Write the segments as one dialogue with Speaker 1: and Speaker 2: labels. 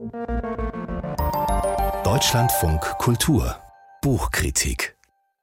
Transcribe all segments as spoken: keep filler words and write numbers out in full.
Speaker 1: Deutschlandfunk Kultur Buchkritik.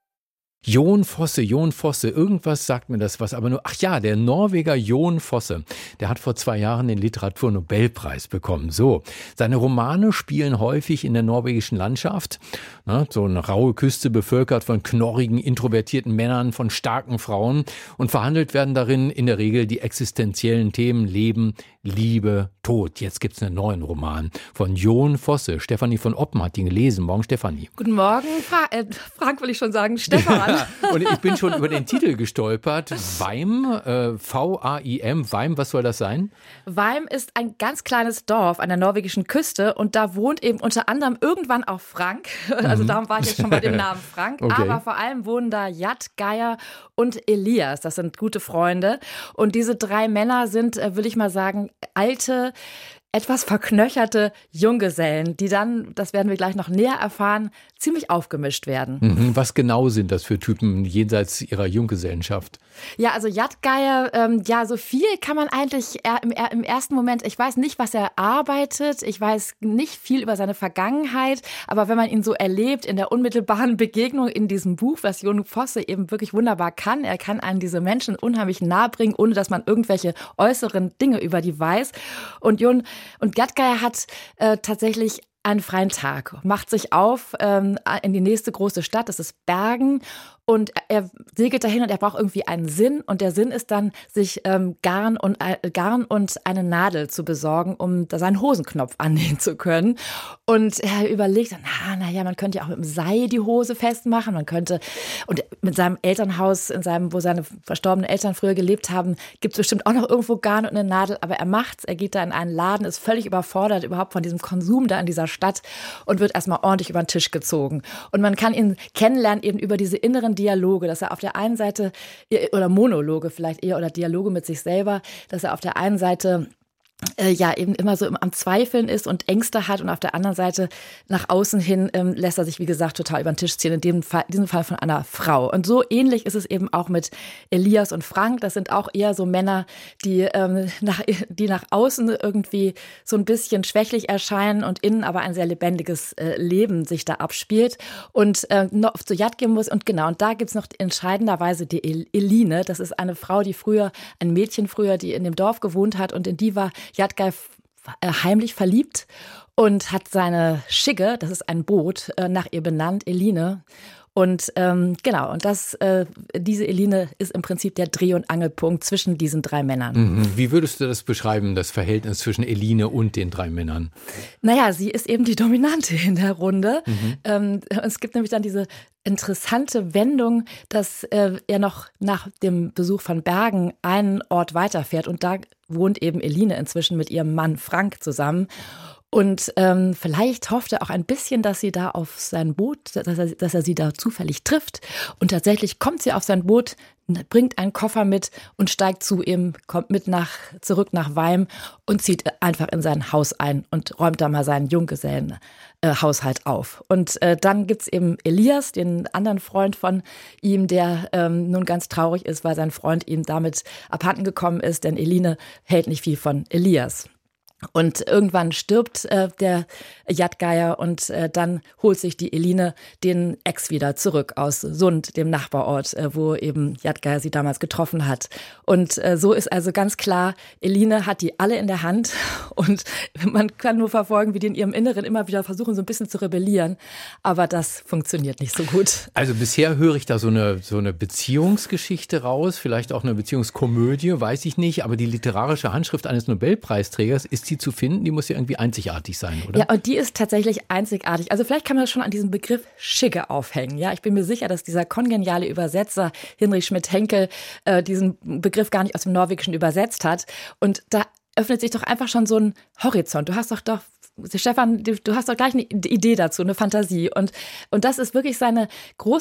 Speaker 2: Jon Fosse, Jon Fosse, irgendwas sagt mir das was, aber nur, ach ja, der Norweger Jon Fosse, der hat vor zwei Jahren den Literaturnobelpreis bekommen. So, seine Romane spielen häufig in der norwegischen Landschaft, ne, so eine raue Küste bevölkert von knorrigen, introvertierten Männern, von starken Frauen, und verhandelt werden darin in der Regel die existenziellen Themen Leben, Liebe, Tod. Jetzt gibt's einen neuen Roman von Jon Fosse. Stefanie von Oppen hat ihn gelesen. Morgen, Stefanie.
Speaker 3: Guten Morgen, Fra- äh, Frank will ich schon sagen, Stefan.
Speaker 2: Und ich bin schon über den Titel gestolpert. Weim, äh, V A I M, Weim, was soll das sein?
Speaker 3: Weim ist ein ganz kleines Dorf an der norwegischen Küste und da wohnt eben unter anderem irgendwann auch Frank. Also
Speaker 2: Mhm.
Speaker 3: darum war ich jetzt schon bei dem Namen Frank.
Speaker 2: Okay.
Speaker 3: Aber vor allem wohnen da Jat, Geir und Elias. Das sind gute Freunde. Und diese drei Männer sind, äh, will ich mal sagen, alte, etwas verknöcherte Junggesellen, die dann, das werden wir gleich noch näher erfahren, ziemlich aufgemischt werden.
Speaker 2: Mhm. Was genau sind das für Typen jenseits ihrer Junggesellenschaft?
Speaker 3: Ja, also Jatgeir, ähm, ja, so viel kann man eigentlich eher im, eher im ersten Moment, ich weiß nicht, was er arbeitet, ich weiß nicht viel über seine Vergangenheit, aber wenn man ihn so erlebt in der unmittelbaren Begegnung in diesem Buch, was Jon Fosse eben wirklich wunderbar kann, er kann einem diese Menschen unheimlich nahe bringen, ohne dass man irgendwelche äußeren Dinge über die weiß. Und Jon und Jatgeir hat äh, tatsächlich einen freien Tag, macht sich auf ähm, in die nächste große Stadt, das ist Bergen. Und er segelt dahin und er braucht irgendwie einen Sinn. Und der Sinn ist dann, sich ähm, Garn, und, äh, Garn und eine Nadel zu besorgen, um da seinen Hosenknopf annähen zu können. Und er überlegt dann, na, na ja, man könnte ja auch mit dem Seil die Hose festmachen. Man könnte, und mit seinem Elternhaus, in seinem, wo seine verstorbenen Eltern früher gelebt haben, gibt es bestimmt auch noch irgendwo Garn und eine Nadel. Aber er macht's, er geht da in einen Laden, ist völlig überfordert überhaupt von diesem Konsum da in dieser Stadt und wird erstmal ordentlich über den Tisch gezogen. Und man kann ihn kennenlernen eben über diese inneren Dialoge, dass er auf der einen Seite, oder Monologe vielleicht eher, oder Dialoge mit sich selber, dass er auf der einen Seite Äh, ja eben immer so im, am Zweifeln ist und Ängste hat und auf der anderen Seite nach außen hin ähm, lässt er sich, wie gesagt, total über den Tisch ziehen, in dem Fall, in diesem Fall von einer Frau. Und so ähnlich ist es eben auch mit Elias und Frank. Das sind auch eher so Männer, die, ähm, nach, die nach außen irgendwie so ein bisschen schwächlich erscheinen und innen aber ein sehr lebendiges äh, Leben sich da abspielt. Und äh, noch zu Jat gehen muss. Und genau, und da gibt's noch entscheidenderweise die El- Eline. Das ist eine Frau, die früher, ein Mädchen früher, die in dem Dorf gewohnt hat und in die war Jatgeir heimlich verliebt und hat seine Schigge, das ist ein Boot, nach ihr benannt, Eline. Und ähm, genau, und das, äh, diese Eline ist im Prinzip der Dreh- und Angelpunkt zwischen diesen drei Männern.
Speaker 2: Mhm. Wie würdest du das beschreiben, das Verhältnis zwischen Eline und den drei Männern?
Speaker 3: Naja, sie ist eben die Dominante in der Runde.
Speaker 2: Mhm.
Speaker 3: Ähm, es gibt nämlich dann diese interessante Wendung, dass äh, er noch nach dem Besuch von Bergen einen Ort weiterfährt und da wohnt eben Eline inzwischen mit ihrem Mann Frank zusammen. Und ähm, vielleicht hofft er auch ein bisschen, dass sie da auf sein Boot, dass er, dass er sie da zufällig trifft. Und tatsächlich kommt sie auf sein Boot, bringt einen Koffer mit und steigt zu ihm, kommt mit nach zurück nach Weim und zieht einfach in sein Haus ein und räumt da mal seinen Junggesellenhaushalt äh, auf. Und äh, dann gibt's eben Elias, den anderen Freund von ihm, der ähm, nun ganz traurig ist, weil sein Freund ihm damit abhanden gekommen ist, denn Eline hält nicht viel von Elias. Und irgendwann stirbt äh, der Jatgeir und äh, dann holt sich die Eline den Ex wieder zurück aus Sund, dem Nachbarort, äh, wo eben Jatgeir sie damals getroffen hat. Und äh, so ist also ganz klar, Eline hat die alle in der Hand und man kann nur verfolgen, wie die in ihrem Inneren immer wieder versuchen, so ein bisschen zu rebellieren. Aber das funktioniert nicht so gut.
Speaker 2: Also bisher höre ich da so eine, so eine Beziehungsgeschichte raus, vielleicht auch eine Beziehungskomödie, weiß ich nicht. Aber die literarische Handschrift eines Nobelpreisträgers, ist die zu finden? Die muss ja irgendwie einzigartig sein, oder?
Speaker 3: Ja, und die ist tatsächlich einzigartig. Also vielleicht kann man das schon an diesem Begriff Schigge aufhängen. Ja, ich bin mir sicher, dass dieser kongeniale Übersetzer Hinrich Schmidt-Henkel äh, diesen Begriff gar nicht aus dem Norwegischen übersetzt hat. Und da öffnet sich doch einfach schon so ein Horizont. Du hast doch doch Stefan, du hast doch gleich eine Idee dazu, eine Fantasie. Und, und das ist wirklich seine große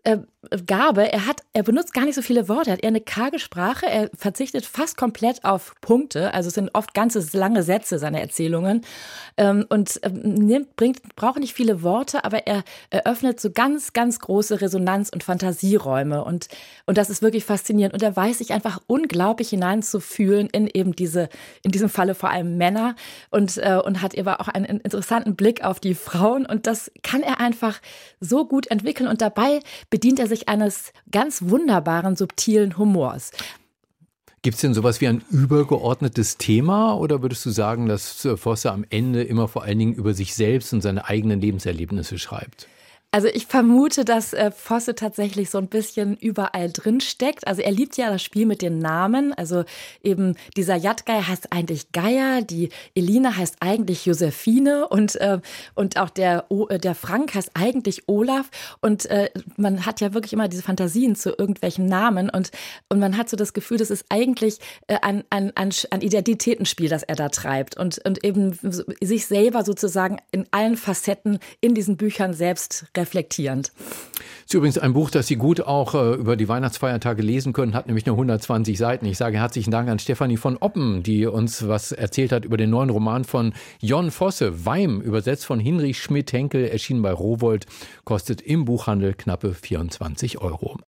Speaker 3: äh, Gabe, er hat, er benutzt gar nicht so viele Worte, er hat eher eine karge Sprache, er verzichtet fast komplett auf Punkte, also es sind oft ganze lange Sätze, seine Erzählungen, ähm, und äh, nimmt, bringt, braucht nicht viele Worte, aber er eröffnet so ganz, ganz große Resonanz- und Fantasieräume und, und das ist wirklich faszinierend und er weiß sich einfach unglaublich hineinzufühlen in eben diese, in diesem Falle vor allem Männer und, äh, und hat aber auch einen interessanten Blick auf die Frauen und das kann er einfach so gut entwickeln und dabei bedient er sich eines ganz wunderbaren, subtilen Humors.
Speaker 2: Gibt es denn sowas wie ein übergeordnetes Thema oder würdest du sagen, dass Fosse am Ende immer vor allen Dingen über sich selbst und seine eigenen Lebenserlebnisse schreibt?
Speaker 3: Also ich vermute, dass äh, Fosse tatsächlich so ein bisschen überall drin steckt. Also er liebt ja das Spiel mit den Namen. Also eben dieser Jadgeier heißt eigentlich Geier, die Elina heißt eigentlich Josephine und äh, und auch der o, der Frank heißt eigentlich Olaf. Und äh, man hat ja wirklich immer diese Fantasien zu irgendwelchen Namen und und man hat so das Gefühl, das ist eigentlich äh, ein, ein, ein, ein Identitätenspiel, das er da treibt und und eben sich selber sozusagen in allen Facetten in diesen Büchern selbst reflektierend.
Speaker 2: Das ist übrigens ein Buch, das Sie gut auch äh, über die Weihnachtsfeiertage lesen können, hat nämlich nur hundertzwanzig Seiten. Ich sage herzlichen Dank an Stefanie von Oppen, die uns was erzählt hat über den neuen Roman von Jon Fosse, Weim, übersetzt von Hinrich Schmidt-Henkel, erschienen bei Rowohlt, kostet im Buchhandel knappe vierundzwanzig Euro.